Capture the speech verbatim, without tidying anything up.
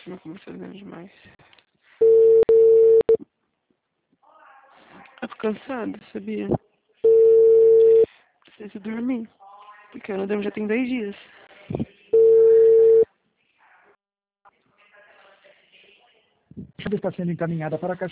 Não começou demais. Eu tô cansada, sabia? Preciso dormir. Porque eu não durmo já tem dois dias. Está sendo encaminhada para a caixa